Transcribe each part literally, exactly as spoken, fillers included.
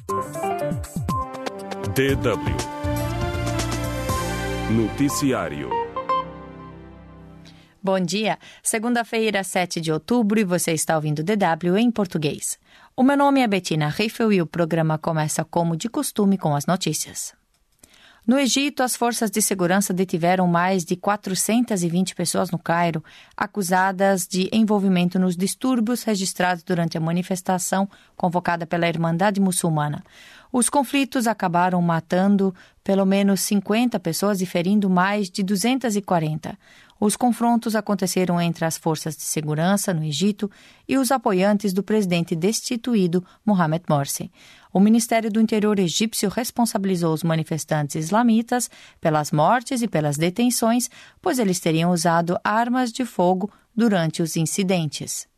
D W Noticiário. Bom dia, segunda-feira, sete de outubro, e você está ouvindo D W em português. O meu nome é Bettina Riffel e o programa começa como de costume com as notícias. No Egito, as forças de segurança detiveram mais de quatrocentas e vinte pessoas no Cairo, acusadas de envolvimento nos distúrbios registrados durante a manifestação convocada pela Irmandade Muçulmana. Os conflitos acabaram matando pelo menos cinquenta pessoas e ferindo mais de duzentas e quarenta. Os confrontos aconteceram entre as forças de segurança no Egito e os apoiantes do presidente destituído Mohamed Morsi. O Ministério do Interior egípcio responsabilizou os manifestantes islamitas pelas mortes e pelas detenções, pois eles teriam usado armas de fogo durante os incidentes.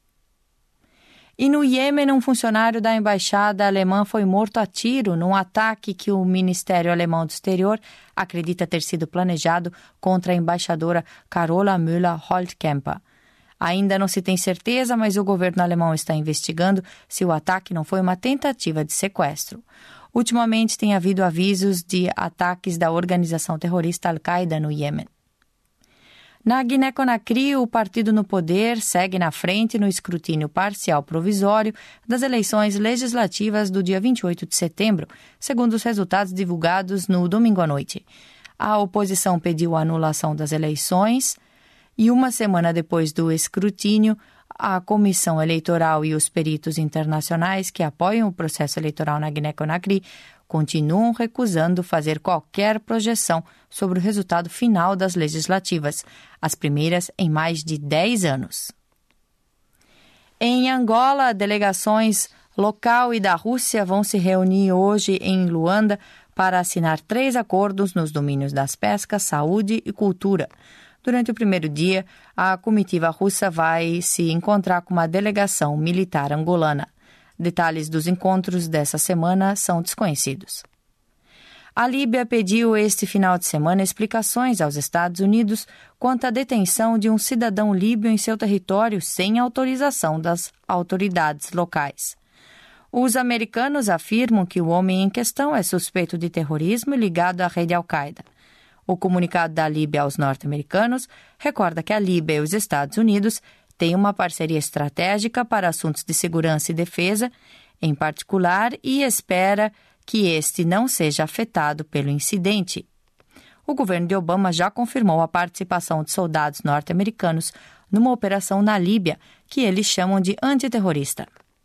E no Iêmen, um funcionário da embaixada alemã foi morto a tiro num ataque que o Ministério Alemão do Exterior acredita ter sido planejado contra a embaixadora Carola Müller-Holtkemper. Ainda não se tem certeza, mas o governo alemão está investigando se o ataque não foi uma tentativa de sequestro. Ultimamente tem havido avisos de ataques da organização terrorista Al-Qaeda no Iêmen. Na Guiné-Conakry, o partido no poder segue na frente no escrutínio parcial provisório das eleições legislativas do dia vinte e oito de setembro, segundo os resultados divulgados no domingo à noite. A oposição pediu a anulação das eleições e, uma semana depois do escrutínio, a Comissão Eleitoral e os peritos internacionais que apoiam o processo eleitoral na Guiné-Conakry continuam recusando fazer qualquer projeção sobre o resultado final das legislativas, as primeiras em mais de dez anos. Em Angola, delegações local e da Rússia vão se reunir hoje em Luanda para assinar três acordos nos domínios das pescas, saúde e cultura. Durante o primeiro dia, a comitiva russa vai se encontrar com uma delegação militar angolana. Detalhes dos encontros dessa semana são desconhecidos. A Líbia pediu este final de semana explicações aos Estados Unidos quanto à detenção de um cidadão líbio em seu território sem autorização das autoridades locais. Os americanos afirmam que o homem em questão é suspeito de terrorismo e ligado à rede Al-Qaeda. O comunicado da Líbia aos norte-americanos recorda que a Líbia e os Estados Unidos têm uma parceria estratégica para assuntos de segurança e defesa, em particular, e espera que este não seja afetado pelo incidente. O governo de Obama já confirmou a participação de soldados norte-americanos numa operação na Líbia, que eles chamam de antiterrorista.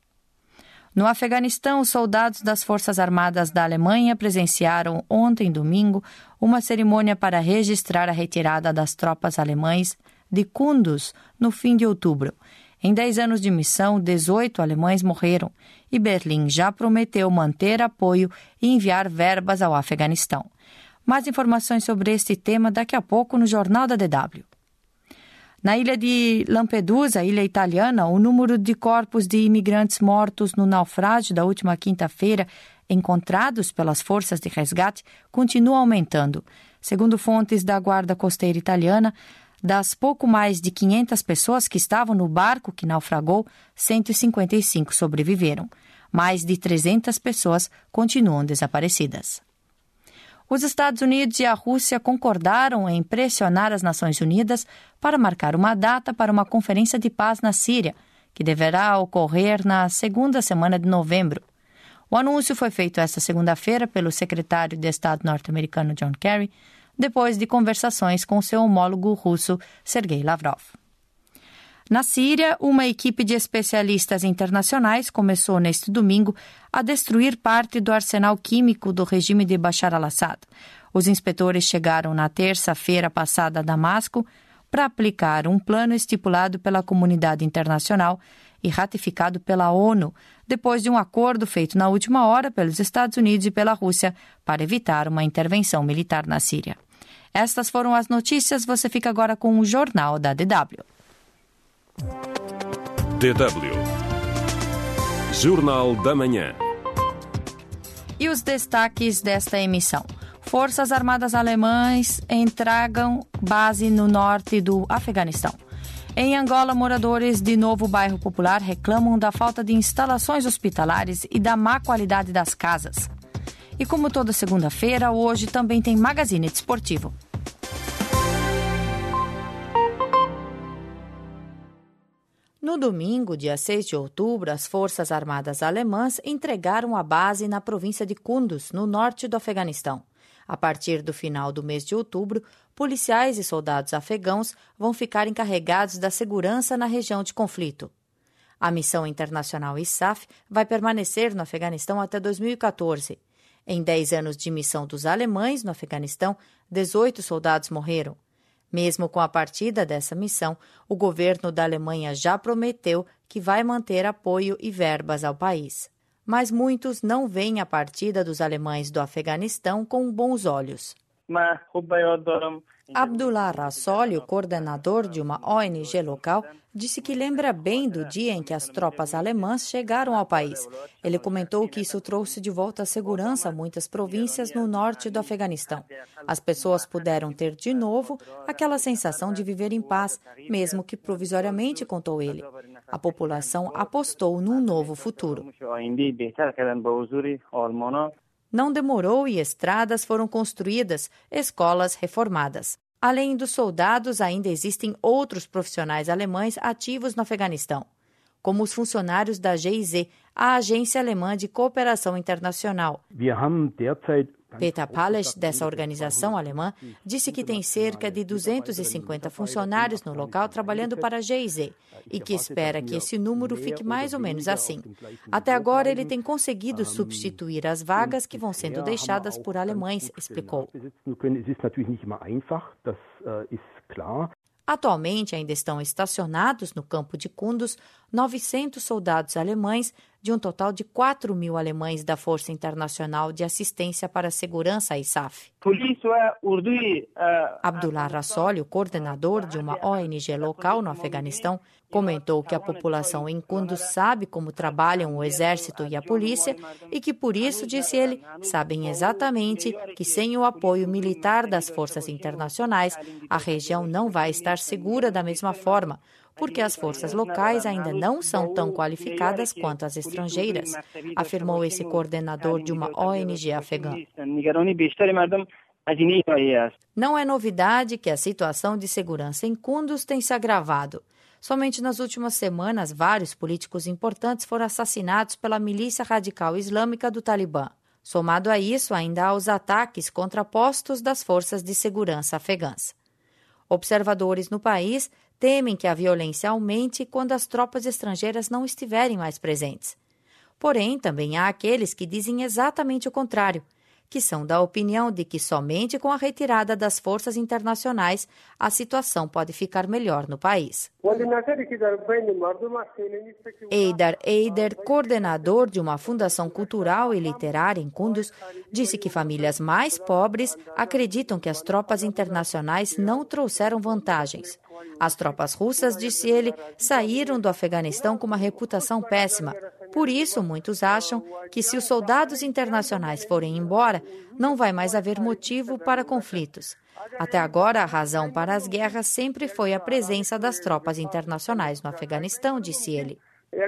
No Afeganistão, os soldados das Forças Armadas da Alemanha presenciaram ontem, domingo, uma cerimônia para registrar a retirada das tropas alemãs de Kunduz no fim de outubro. Em dez anos de missão, dezoito alemães morreram e Berlim já prometeu manter apoio e enviar verbas ao Afeganistão. Mais informações sobre este tema daqui a pouco no Jornal da D W. Na ilha de Lampedusa, ilha italiana, o número de corpos de imigrantes mortos no naufrágio da última quinta-feira, encontrados pelas forças de resgate, continua aumentando. Segundo fontes da Guarda Costeira Italiana, das pouco mais de quinhentas pessoas que estavam no barco que naufragou, cento e cinquenta e cinco sobreviveram. Mais de trezentas pessoas continuam desaparecidas. Os Estados Unidos e a Rússia concordaram em pressionar as Nações Unidas para marcar uma data para uma conferência de paz na Síria, que deverá ocorrer na segunda semana de novembro. O anúncio foi feito esta segunda-feira pelo secretário de Estado norte-americano John Kerry, depois de conversações com seu homólogo russo Sergei Lavrov. Na Síria, uma equipe de especialistas internacionais começou neste domingo a destruir parte do arsenal químico do regime de Bashar al-Assad. Os inspetores chegaram na terça-feira passada a Damasco para aplicar um plano estipulado pela comunidade internacional e ratificado pela ONU, depois de um acordo feito na última hora pelos Estados Unidos e pela Rússia para evitar uma intervenção militar na Síria. Estas foram as notícias. Você fica agora com o Jornal da D W. D W Jornal da Manhã. E os destaques desta emissão. Forças Armadas Alemãs entregam base no norte do Afeganistão. Em Angola, moradores de Novo Bairro Popular reclamam da falta de instalações hospitalares e da má qualidade das casas. E como toda segunda-feira, hoje também tem Magazine Desportivo. No domingo, dia seis de outubro, as Forças Armadas Alemãs entregaram a base na província de Kunduz, no norte do Afeganistão. A partir do final do mês de outubro, policiais e soldados afegãos vão ficar encarregados da segurança na região de conflito. A missão internacional I S A F vai permanecer no Afeganistão até dois mil e quatorze. Em dez anos de missão dos alemães no Afeganistão, dezoito soldados morreram. Mesmo com a partida dessa missão, o governo da Alemanha já prometeu que vai manter apoio e verbas ao país. Mas muitos não veem a partida dos alemães do Afeganistão com bons olhos. Abdullah Rassoli, o coordenador de uma O N G local, disse que lembra bem do dia em que as tropas alemãs chegaram ao país. Ele comentou que isso trouxe de volta a segurança a muitas províncias no norte do Afeganistão. As pessoas puderam ter de novo aquela sensação de viver em paz, mesmo que provisoriamente, contou ele. A população apostou num novo futuro. Não demorou e estradas foram construídas, escolas reformadas. Além dos soldados, ainda existem outros profissionais alemães ativos no Afeganistão, como os funcionários da G I Z, a Agência Alemã de Cooperação Internacional. Peter Palesch, dessa organização alemã, disse que tem cerca de duzentos e cinquenta funcionários no local trabalhando para a G I Z e que espera que esse número fique mais ou menos assim. Até agora, ele tem conseguido substituir as vagas que vão sendo deixadas por alemães, explicou. Atualmente, ainda estão estacionados no campo de Kunduz novecentos soldados alemães, de um total de quatro mil alemães da Força Internacional de Assistência para a Segurança, I S A F. Abdullah Rassoli, o coordenador de uma O N G local no Afeganistão, comentou que a população em Kunduz sabe como trabalham o exército e a polícia e que, por isso, disse ele, sabem exatamente que sem o apoio militar das forças internacionais, a região não vai estar segura da mesma forma, porque as forças locais ainda não são tão qualificadas quanto as estrangeiras, afirmou esse coordenador de uma O N G afegã. Não é novidade que a situação de segurança em Kunduz tem se agravado. Somente nas últimas semanas, vários políticos importantes foram assassinados pela milícia radical islâmica do Talibã. Somado a isso, ainda há os ataques contra postos das forças de segurança afegãs. Observadores no país temem que a violência aumente quando as tropas estrangeiras não estiverem mais presentes. Porém, também há aqueles que dizem exatamente o contrário, que são da opinião de que somente com a retirada das forças internacionais a situação pode ficar melhor no país. Eidar Eider, coordenador de uma fundação cultural e literária em Kunduz, disse que famílias mais pobres acreditam que as tropas internacionais não trouxeram vantagens. As tropas russas, disse ele, saíram do Afeganistão com uma reputação péssima. Por isso, muitos acham que se os soldados internacionais forem embora, não vai mais haver motivo para conflitos. Até agora, a razão para as guerras sempre foi a presença das tropas internacionais no Afeganistão, disse ele.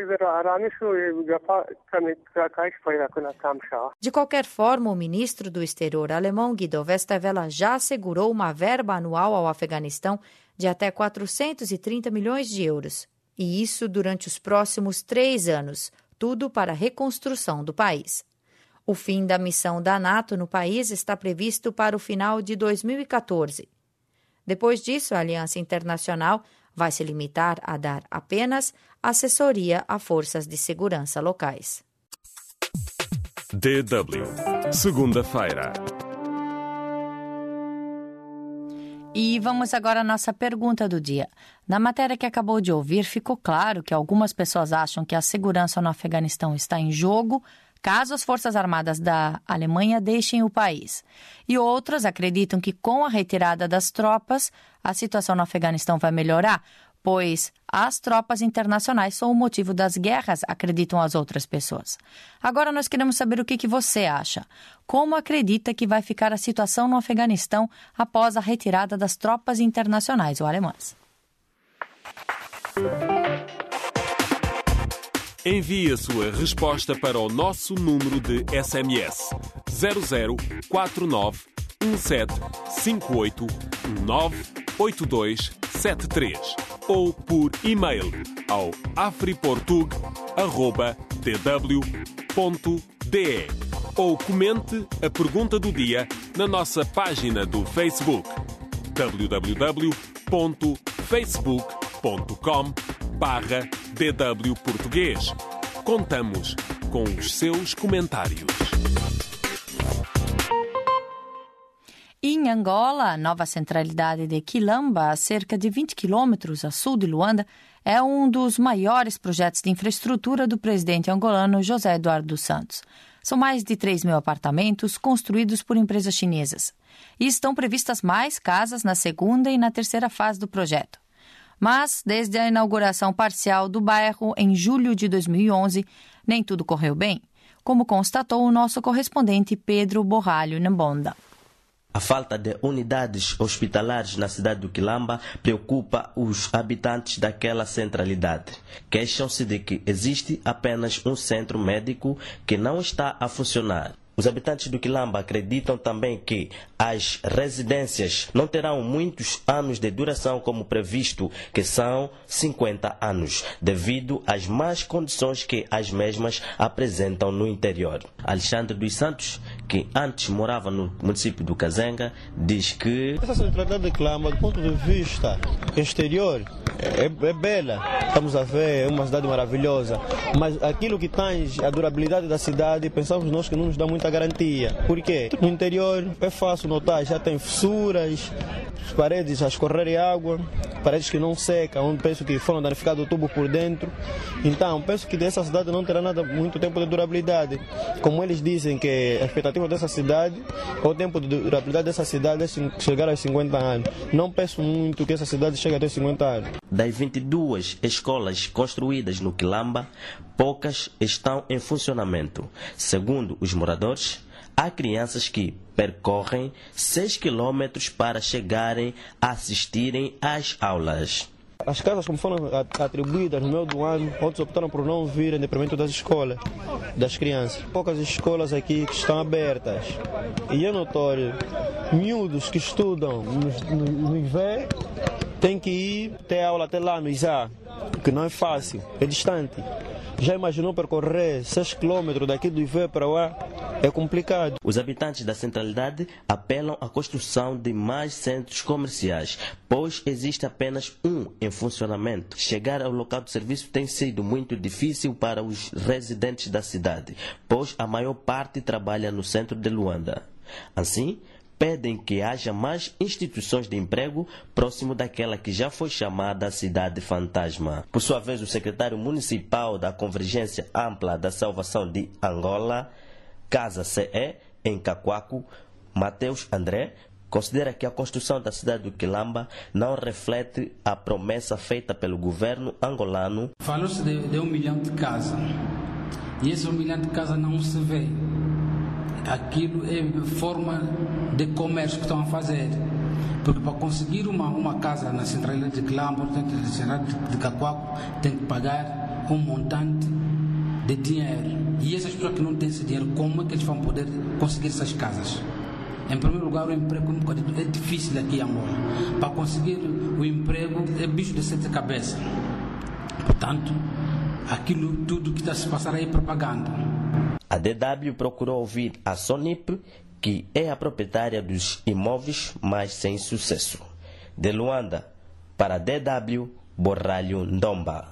De qualquer forma, o ministro do Exterior alemão, Guido Westerwelle, já assegurou uma verba anual ao Afeganistão de até quatrocentos e trinta milhões de euros. E isso durante os próximos três anos, tudo para a reconstrução do país. O fim da missão da NATO no país está previsto para o final de dois mil e quatorze. Depois disso, a Aliança Internacional vai se limitar a dar apenas assessoria a forças de segurança locais. D W, segunda-feira. E vamos agora à nossa pergunta do dia. Na matéria que acabou de ouvir, ficou claro que algumas pessoas acham que a segurança no Afeganistão está em jogo caso as Forças Armadas da Alemanha deixem o país. E outras acreditam que com a retirada das tropas, a situação no Afeganistão vai melhorar, pois as tropas internacionais são o motivo das guerras, acreditam as outras pessoas. Agora nós queremos saber o que, que você acha. Como acredita que vai ficar a situação no Afeganistão após a retirada das tropas internacionais ou alemãs? Envie a sua resposta para o nosso número de S M S zero zero quatro nove um sete cinco oito um nove oito dois sete três ou por e-mail ao afriportug arroba d w ponto d e ou comente a pergunta do dia na nossa página do Facebook w w w ponto facebook ponto com barra d w português. Contamos com os seus comentários. Em Angola, a nova centralidade de Quilamba, a cerca de vinte quilômetros a sul de Luanda, é um dos maiores projetos de infraestrutura do presidente angolano José Eduardo dos Santos. São mais de três mil apartamentos construídos por empresas chinesas. E estão previstas mais casas na segunda e na terceira fase do projeto. Mas, desde a inauguração parcial do bairro em julho de dois mil e onze, nem tudo correu bem, como constatou o nosso correspondente Pedro Borralho Nambonda. A falta de unidades hospitalares na cidade do Quilamba preocupa os habitantes daquela centralidade. Queixam-se de que existe apenas um centro médico que não está a funcionar. Os habitantes do Quilamba acreditam também que as residências não terão muitos anos de duração como previsto, que são cinquenta anos, devido às más condições que as mesmas apresentam no interior. Alexandre dos Santos, que antes morava no município do Kazenga, diz que essa centralidade de Quilamba, do ponto de vista exterior, é, é bela. Estamos a ver, é uma cidade maravilhosa, mas aquilo que tem a durabilidade da cidade, pensamos nós que não nos dá muita garantia. Por quê? No interior é fácil notar, já tem fissuras, paredes a escorrerem água, paredes que não secam, onde penso que foram danificados o tubo por dentro. Então, penso que dessa cidade não terá nada muito tempo de durabilidade. Como eles dizem que a expectativa dessa cidade, o tempo de durabilidade dessa cidade é chegar aos cinquenta anos. Não penso muito que essa cidade chegue até cinquenta anos. Das vinte e duas escolas construídas no Quilamba, poucas estão em funcionamento. Segundo os moradores, há crianças que percorrem seis quilômetros para chegarem a assistirem às aulas. As casas, como foram atribuídas no meio do ano, outros optaram por não vir em detrimento das escolas, das crianças. Poucas escolas aqui que estão abertas. E é notório, miúdos que estudam no I V E têm que ir ter aula até lá no I S A, que não é fácil, é distante. Já imaginou percorrer seis quilômetros daqui do I V E para lá? É complicado. Os habitantes da centralidade apelam à construção de mais centros comerciais, pois existe apenas um em funcionamento. Chegar ao local de serviço tem sido muito difícil para os residentes da cidade, pois a maior parte trabalha no centro de Luanda. Assim, pedem que haja mais instituições de emprego próximo daquela que já foi chamada Cidade Fantasma. Por sua vez, o secretário municipal da Convergência Ampla da Salvação de Angola, Casa C E, em Cacoaco, Mateus André, considera que a construção da cidade do Quilamba não reflete a promessa feita pelo governo angolano. Falou-se de, de um milhão de casas, e esse um milhão de casas não se vê. Aquilo é forma de comércio que estão a fazer. Porque para conseguir uma, uma casa na centralidade de Quilamba, portanto, na centralidade de Cacoaco, tem que pagar um montante de dinheiro. E essas pessoas que não têm esse dinheiro, como é que eles vão poder conseguir essas casas? Em primeiro lugar, o emprego é difícil aqui em Angola. Para conseguir o emprego é bicho de sete cabeças. Portanto, aquilo tudo que está a se passar aí é propaganda. A D W procurou ouvir a Sonip, que é a proprietária dos imóveis, mas sem sucesso. De Luanda, para a D W, Borralho Ndomba.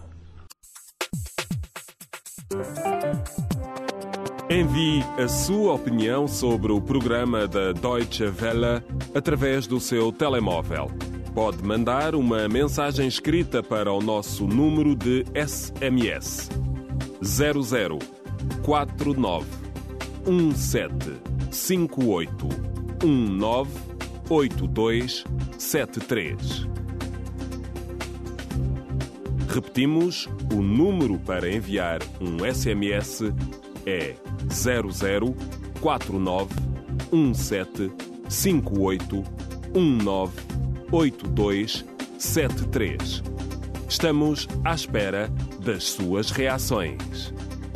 Envie a sua opinião sobre o programa da Deutsche Welle através do seu telemóvel. Pode mandar uma mensagem escrita para o nosso número de S M S zero zero quatro nove um sete cinco oito um nove oito dois sete três. Repetimos, o número para enviar um S M S é zero zero quatro nove um sete cinco oito um nove oito dois sete três. Estamos à espera das suas reações.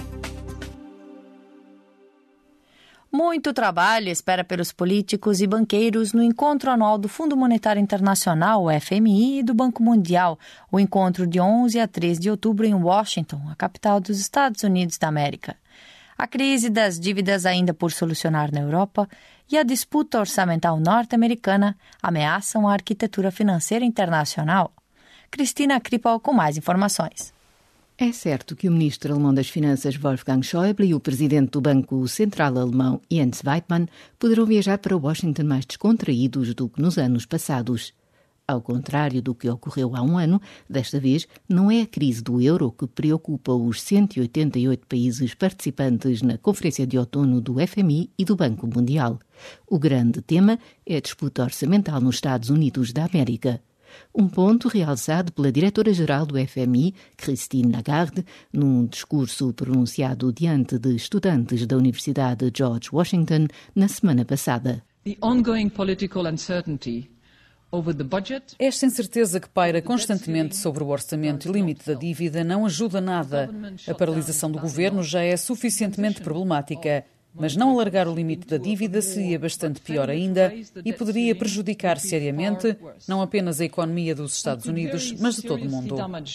Muito trabalho espera pelos políticos e banqueiros no encontro anual do Fundo Monetário Internacional, o F M I, e do Banco Mundial, o encontro de onze a treze de outubro em Washington, a capital dos Estados Unidos da América. A crise das dívidas ainda por solucionar na Europa e a disputa orçamental norte-americana ameaçam a arquitetura financeira internacional. Cristina Kripal com mais informações. É certo que o ministro alemão das Finanças Wolfgang Schäuble e o presidente do Banco Central alemão Jens Weidmann poderão viajar para Washington mais descontraídos do que nos anos passados. Ao contrário do que ocorreu há um ano, desta vez não é a crise do euro que preocupa os cento e oitenta e oito países participantes na Conferência de Outono do F M I e do Banco Mundial. O grande tema é a disputa orçamental nos Estados Unidos da América. Um ponto realçado pela diretora-geral do F M I, Christine Lagarde, num discurso pronunciado diante de estudantes da Universidade George Washington na semana passada. The ongoing political uncertainty over the budget. Esta incerteza que paira constantemente sobre o orçamento e limite da dívida não ajuda nada. A paralisação do governo já é suficientemente problemática. Mas não alargar o limite da dívida seria bastante pior ainda e poderia prejudicar seriamente não apenas a economia dos Estados Unidos, mas de todo o mundo.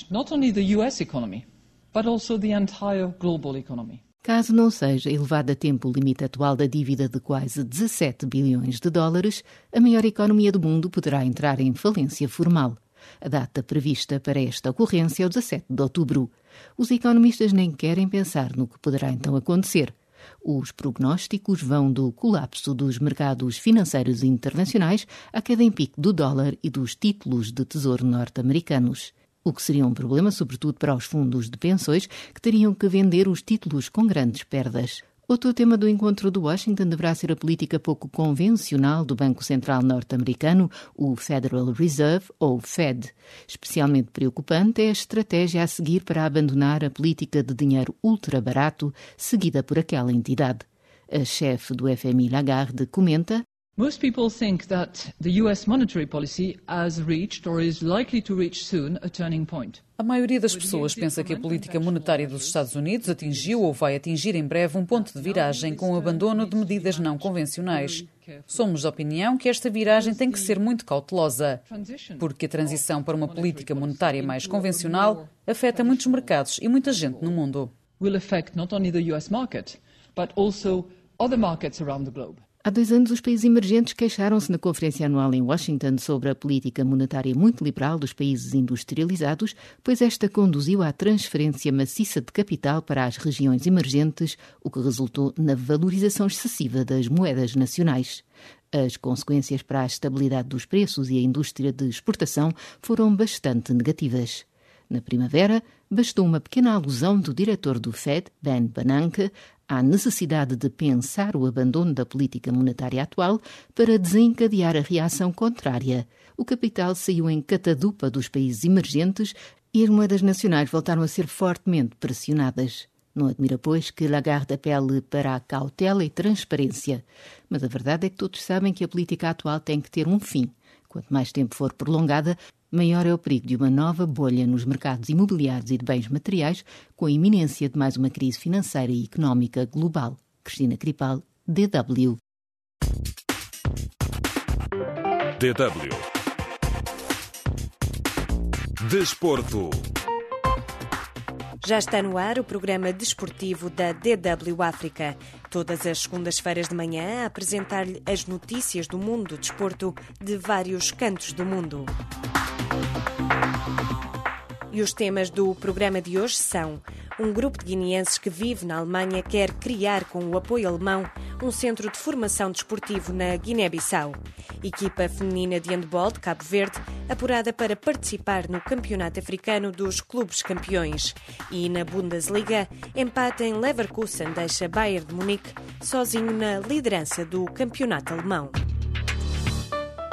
Caso não seja elevado a tempo o limite atual da dívida de quase dezassete bilhões de dólares, a maior economia do mundo poderá entrar em falência formal. A data prevista para esta ocorrência é o dezassete de outubro. Os economistas nem querem pensar no que poderá então acontecer. Os prognósticos vão do colapso dos mercados financeiros internacionais à queda em pico do dólar e dos títulos de tesouro norte-americanos, o que seria um problema sobretudo para os fundos de pensões que teriam que vender os títulos com grandes perdas. Outro tema do encontro de Washington deverá ser a política pouco convencional do Banco Central norte-americano, o Federal Reserve, ou Fed. Especialmente preocupante é a estratégia a seguir para abandonar a política de dinheiro ultra-barato seguida por aquela entidade. A chefe do F M I, Lagarde, comenta: Most people think that the U S monetary policy has reached or is likely to reach soon a turning point. A maioria das pessoas pensa que a política monetária dos Estados Unidos atingiu ou vai atingir em breve um ponto de viragem com o abandono de medidas não convencionais. Somos da opinião que esta viragem tem que ser muito cautelosa, porque a transição para uma política monetária mais convencional afeta muitos mercados e muita gente no mundo. Will affect not only the U S market, but also other markets around the globe. Há dois anos, os países emergentes queixaram-se na Conferência Anual em Washington sobre a política monetária muito liberal dos países industrializados, pois esta conduziu à transferência maciça de capital para as regiões emergentes, o que resultou na valorização excessiva das moedas nacionais. As consequências para a estabilidade dos preços e a indústria de exportação foram bastante negativas. Na primavera, bastou uma pequena alusão do diretor do Fed, Ben Bernanke, à necessidade de pensar o abandono da política monetária atual para desencadear a reação contrária. O capital saiu em catadupa dos países emergentes e as moedas nacionais voltaram a ser fortemente pressionadas. Não admira, pois, que Lagarde apele para a cautela e transparência. Mas a verdade é que todos sabem que a política atual tem que ter um fim. Quanto mais tempo for prolongada, maior é o perigo de uma nova bolha nos mercados imobiliários e de bens materiais, com a iminência de mais uma crise financeira e económica global. Cristina Kripal, D W. D W. Desporto. Já está no ar o programa desportivo da D W África. Todas as segundas-feiras de manhã a apresentar-lhe as notícias do mundo do desporto de vários cantos do mundo. E os temas do programa de hoje são: um grupo de guineenses que vive na Alemanha quer criar, com o apoio alemão, um centro de formação desportivo na Guiné-Bissau. Equipa feminina de handball de Cabo Verde apurada para participar no Campeonato Africano dos Clubes Campeões. E na Bundesliga, empate em Leverkusen deixa Bayern de Munique sozinho na liderança do campeonato alemão.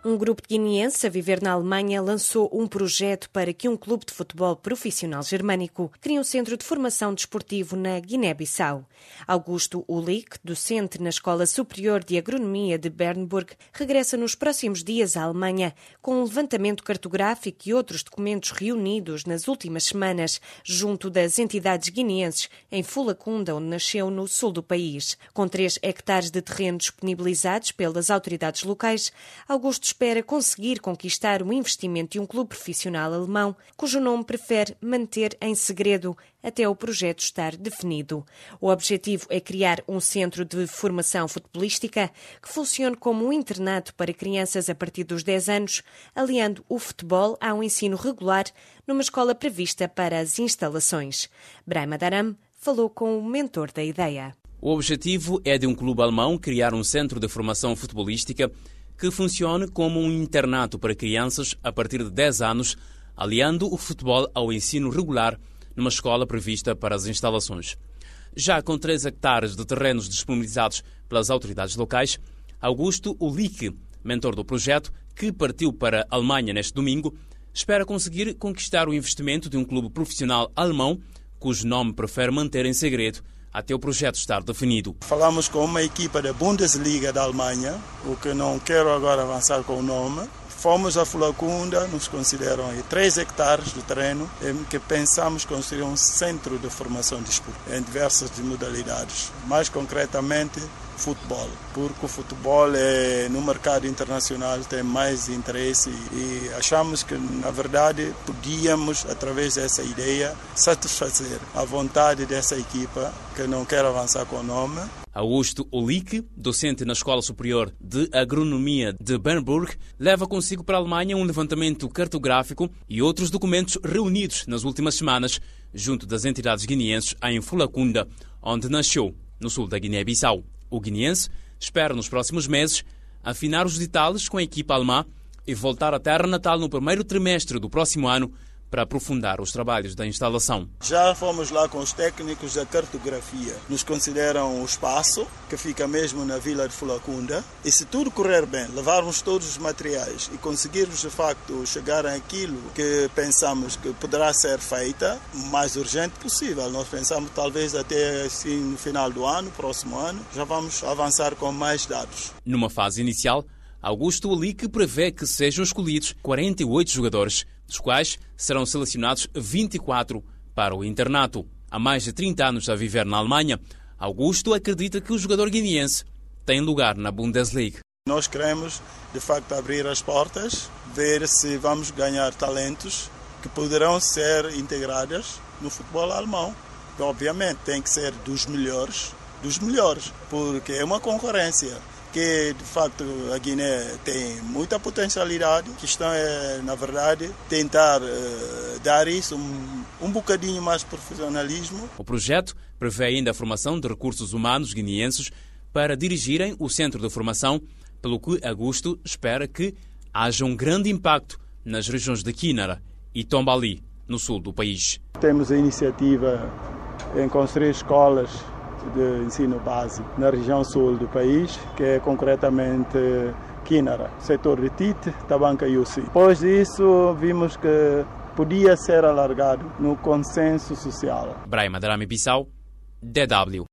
Um grupo de guineenses a viver na Alemanha lançou um projeto para que um clube de futebol profissional germânico crie um centro de formação desportivo na Guiné-Bissau. Augusto Ulik, docente na Escola Superior de Agronomia de Bernburg, regressa nos próximos dias à Alemanha com um levantamento cartográfico e outros documentos reunidos nas últimas semanas junto das entidades guineenses em Fulacunda, onde nasceu, no sul do país. Com três hectares de terreno disponibilizados pelas autoridades locais, Augusto espera conseguir conquistar o investimento de um clube profissional alemão, cujo nome prefere manter em segredo até o projeto estar definido. O objetivo é criar um centro de formação futebolística que funcione como um internato para crianças a partir dos dez anos, aliando o futebol ao ensino regular numa escola prevista para as instalações. Brahma Daram falou com o mentor da ideia. O objetivo é de um clube alemão criar um centro de formação futebolística que funcione como um internato para crianças a partir de dez anos, aliando o futebol ao ensino regular numa escola prevista para as instalações. Já com três hectares de terrenos disponibilizados pelas autoridades locais, Augusto Ulik, mentor do projeto, que partiu para a Alemanha neste domingo, espera conseguir conquistar o investimento de um clube profissional alemão, cujo nome prefere manter em segredo até o projeto estar definido. Falamos com uma equipa da Bundesliga da Alemanha, o que não quero agora avançar com o nome. Fomos a Fulacunda, nos consideram aí três hectares de terreno, em que pensamos construir um centro de formação desportiva em diversas modalidades, mais concretamente futebol, porque o futebol é, no mercado internacional tem mais interesse e achamos que, na verdade, podíamos, através dessa ideia, satisfazer a vontade dessa equipa, que não quer avançar com o nome. Augusto Ulik, docente na Escola Superior de Agronomia de Bernburg, leva consigo para a Alemanha um levantamento cartográfico e outros documentos reunidos nas últimas semanas junto das entidades guineenses em Fulacunda, onde nasceu, no sul da Guiné-Bissau. O guineense espera nos próximos meses afinar os detalhes com a equipa alemã e voltar à terra natal no primeiro trimestre do próximo ano para aprofundar os trabalhos da instalação. Já fomos lá com os técnicos da cartografia. Nos consideram o espaço, que fica mesmo na vila de Fulacunda, e se tudo correr bem, levarmos todos os materiais e conseguirmos de facto chegar àquilo que pensamos que poderá ser feita o mais urgente possível. Nós pensamos talvez até assim no final do ano, próximo ano, já vamos avançar com mais dados. Numa fase inicial, Augusto Ulik prevê que sejam escolhidos quarenta e oito jogadores, dos quais serão selecionados vinte e quatro para o internato. Há mais de trinta anos a viver na Alemanha, Augusto acredita que o jogador guineense tem lugar na Bundesliga. Nós queremos, de facto, abrir as portas, ver se vamos ganhar talentos que poderão ser integrados no futebol alemão. Obviamente, tem que ser dos melhores, dos melhores, porque é uma concorrência que, de facto, a Guiné tem muita potencialidade. A questão é, na verdade, tentar uh, dar isso um, um bocadinho mais de profissionalismo. O projeto prevê ainda a formação de recursos humanos guineenses para dirigirem o centro de formação, pelo que Augusto espera que haja um grande impacto nas regiões de Quinara e Tombali, no sul do país. Temos a iniciativa em construir escolas de ensino básico na região sul do país, que é concretamente Quinara, setor de Tite, Tabanca e Ussi. Depois disso, vimos que podia ser alargado no consenso social. Brahma Daram, Bissau, D W.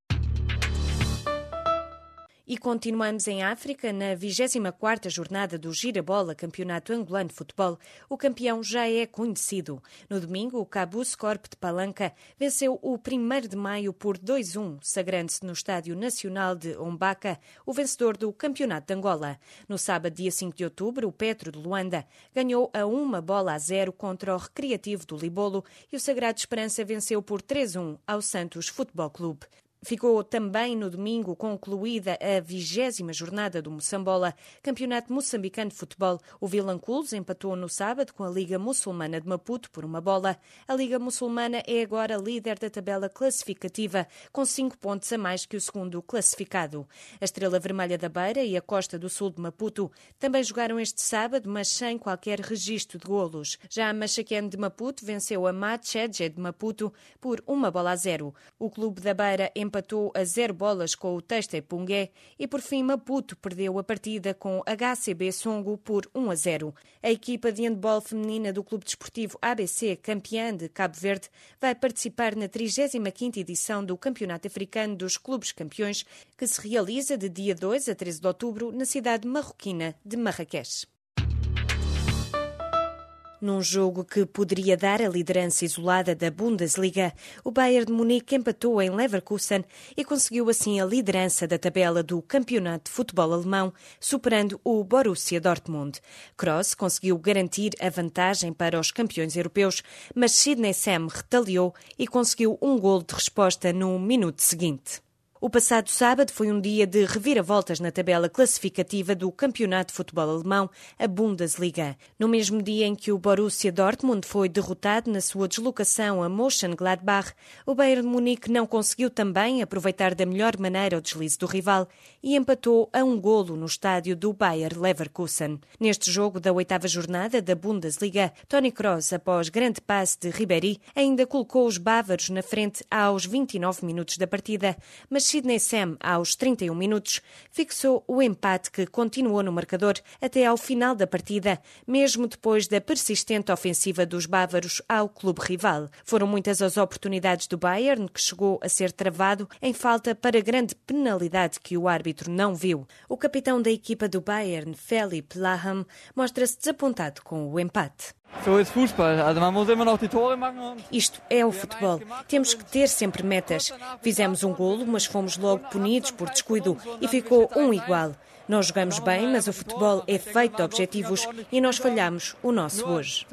E continuamos em África. Na vigésima quarta jornada do Girabola, Campeonato Angolano de Futebol, o campeão já é conhecido. No domingo, o Cabus Corp de Palanca venceu o primeiro de maio por dois a um, sagrando-se no Estádio Nacional de Ombaka, o vencedor do Campeonato de Angola. No sábado, dia cinco de outubro, o Petro de Luanda ganhou a uma bola a zero contra o Recreativo do Libolo e o Sagrado Esperança venceu por três a um ao Santos Futebol Clube. Ficou também no domingo concluída a vigésima jornada do Moçambola, Campeonato Moçambicano de Futebol. O Vilanculos empatou no sábado com a Liga Muçulmana de Maputo por uma bola. A Liga Muçulmana é agora líder da tabela classificativa, com cinco pontos a mais que o segundo classificado. A Estrela Vermelha da Beira e a Costa do Sul de Maputo também jogaram este sábado, mas sem qualquer registro de golos. Já a Machaquene de Maputo venceu a Matchedje de Maputo por uma bola a zero. O Clube da Beira empatou empatou a zero bolas com o Teste Pungué e, por fim, Maputo perdeu a partida com H C B Songo por um a zero. A equipa de handball feminina do Clube Desportivo A B C, campeã de Cabo Verde, vai participar na trigésima quinta edição do Campeonato Africano dos Clubes Campeões, que se realiza de dia dois a treze de outubro na cidade marroquina de Marrakech. Num jogo que poderia dar a liderança isolada da Bundesliga, o Bayern de Munique empatou em Leverkusen e conseguiu assim a liderança da tabela do campeonato de futebol alemão, superando o Borussia Dortmund. Kroos conseguiu garantir a vantagem para os campeões europeus, mas Sidney Sam retaliou e conseguiu um golo de resposta no minuto seguinte. O passado sábado foi um dia de reviravoltas na tabela classificativa do Campeonato de Futebol Alemão, a Bundesliga. No mesmo dia em que o Borussia Dortmund foi derrotado na sua deslocação a Mönchengladbach, o Bayern de Munique não conseguiu também aproveitar da melhor maneira o deslize do rival e empatou a um golo no estádio do Bayer Leverkusen. Neste jogo da oitava jornada da Bundesliga, Toni Kroos, após grande passe de Ribéry, ainda colocou os bávaros na frente aos vinte e nove minutos da partida, mas Sidney Sam, aos trinta e um minutos, fixou o empate que continuou no marcador até ao final da partida, mesmo depois da persistente ofensiva dos bávaros ao clube rival. Foram muitas as oportunidades do Bayern, que chegou a ser travado em falta para grande penalidade que o árbitro não viu. O capitão da equipa do Bayern, Philipp Lahm, mostra-se desapontado com o empate. Isto é o futebol. Temos que ter sempre metas. Fizemos um golo, mas fomos logo punidos por descuido e ficou um igual. Nós jogamos bem, mas o futebol é feito de objetivos e nós falhamos o nosso hoje.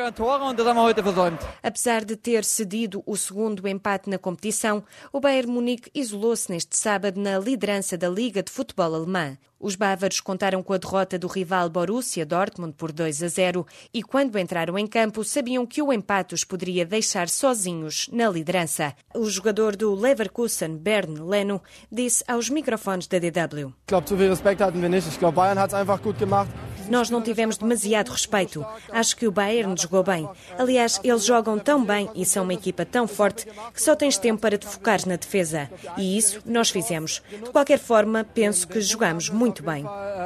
Apesar de ter cedido o segundo empate na competição, o Bayern Munique isolou-se neste sábado na liderança da Liga de Futebol Alemã. Os bávaros contaram com a derrota do rival Borussia Dortmund por dois a zero e, quando entraram em campo, sabiam que o empate os poderia deixar sozinhos na liderança. O jogador do Leverkusen, Bernd Leno, disse aos microfones da D W: Nós não tivemos demasiado respeito. Acho que o Bayern jogou bem. Aliás, eles jogam tão bem e são uma equipa tão forte que só tens tempo para te focares na defesa. E isso nós fizemos. De qualquer forma, penso que jogamos muito bem.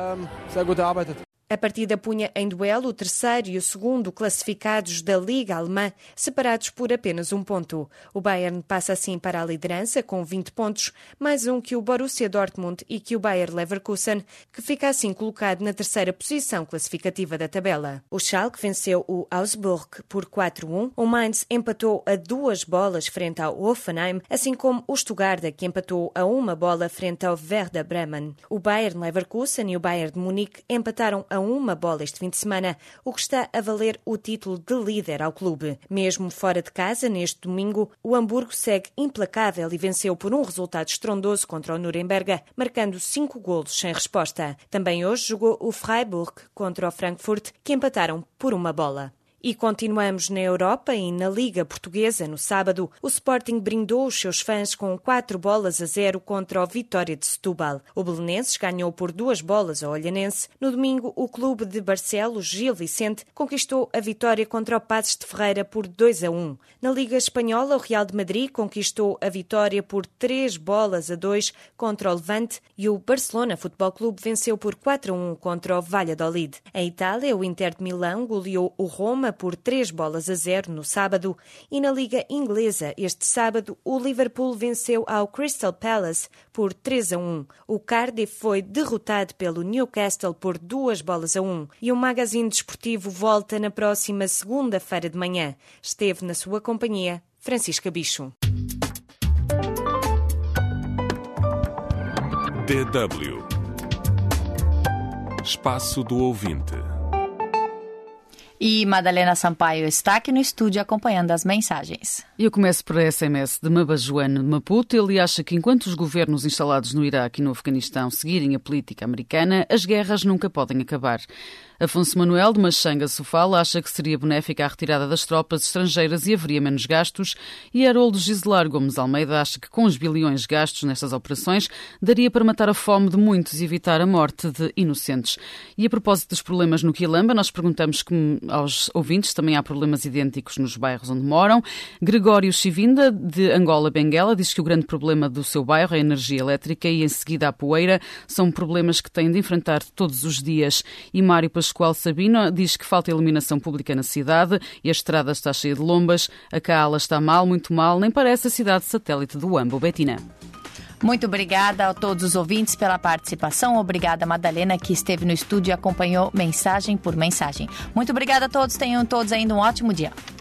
A partida punha em duelo o terceiro e o segundo classificados da Liga Alemã, separados por apenas um ponto. O Bayern passa assim para a liderança com vinte pontos, mais um que o Borussia Dortmund e que o Bayer Leverkusen, que fica assim colocado na terceira posição classificativa da tabela. O Schalke venceu o Augsburg por quatro a um, o Mainz empatou a duas bolas frente ao Hoffenheim, assim como o Stuttgart, que empatou a uma bola frente ao Werder Bremen. O Bayer Leverkusen e o Bayern de Munique empataram a uma bola este fim de semana, o que está a valer o título de líder ao clube. Mesmo fora de casa, neste domingo, o Hamburgo segue implacável e venceu por um resultado estrondoso contra o Nuremberg, marcando cinco golos sem resposta. Também hoje jogou o Freiburg contra o Frankfurt, que empataram por uma bola. E continuamos na Europa e na Liga Portuguesa. No sábado, o Sporting brindou os seus fãs com quatro bolas a zero contra o Vitória de Setúbal. O Belenenses ganhou por duas bolas ao Olhanense. No domingo, o clube de Barcelos, Gil Vicente, conquistou a vitória contra o Paços de Ferreira por dois a um. Na Liga Espanhola, o Real de Madrid conquistou a vitória por três bolas a dois contra o Levante e o Barcelona Futebol Clube venceu por quatro a um contra o Valladolid. Em Itália, o Inter de Milão goleou o Roma por três bolas a zero no sábado e na Liga Inglesa, este sábado, o Liverpool venceu ao Crystal Palace por três a um. O Cardiff foi derrotado pelo Newcastle por duas bolas a um e o Magazine Desportivo volta na próxima segunda-feira de manhã. Esteve na sua companhia Francisca Bicho. D W Espaço do Ouvinte. E Madalena Sampaio está aqui no estúdio acompanhando as mensagens. Eu começo por S M S de Mabajoane de Maputo. Ele acha que enquanto os governos instalados no Iraque e no Afeganistão seguirem a política americana, as guerras nunca podem acabar. Afonso Manuel, de Machanga Sofala, acha que seria benéfica a retirada das tropas estrangeiras e haveria menos gastos. E Haroldo Gislar Gomes Almeida acha que com os bilhões gastos nestas operações daria para matar a fome de muitos e evitar a morte de inocentes. E a propósito dos problemas no Quilamba, nós perguntamos que aos ouvintes também há problemas idênticos nos bairros onde moram. Gregório Chivinda, de Angola Benguela, diz que o grande problema do seu bairro é a energia elétrica e em seguida a poeira. São problemas que têm de enfrentar todos os dias. E Mário Pascoal Sabino diz que falta iluminação pública na cidade e a estrada está cheia de lombas. A Caala está mal, muito mal, nem parece a cidade satélite do Huambo. Betina. Muito obrigada a todos os ouvintes pela participação. Obrigada, Madalena, que esteve no estúdio e acompanhou mensagem por mensagem. Muito obrigada a todos. Tenham todos ainda um ótimo dia.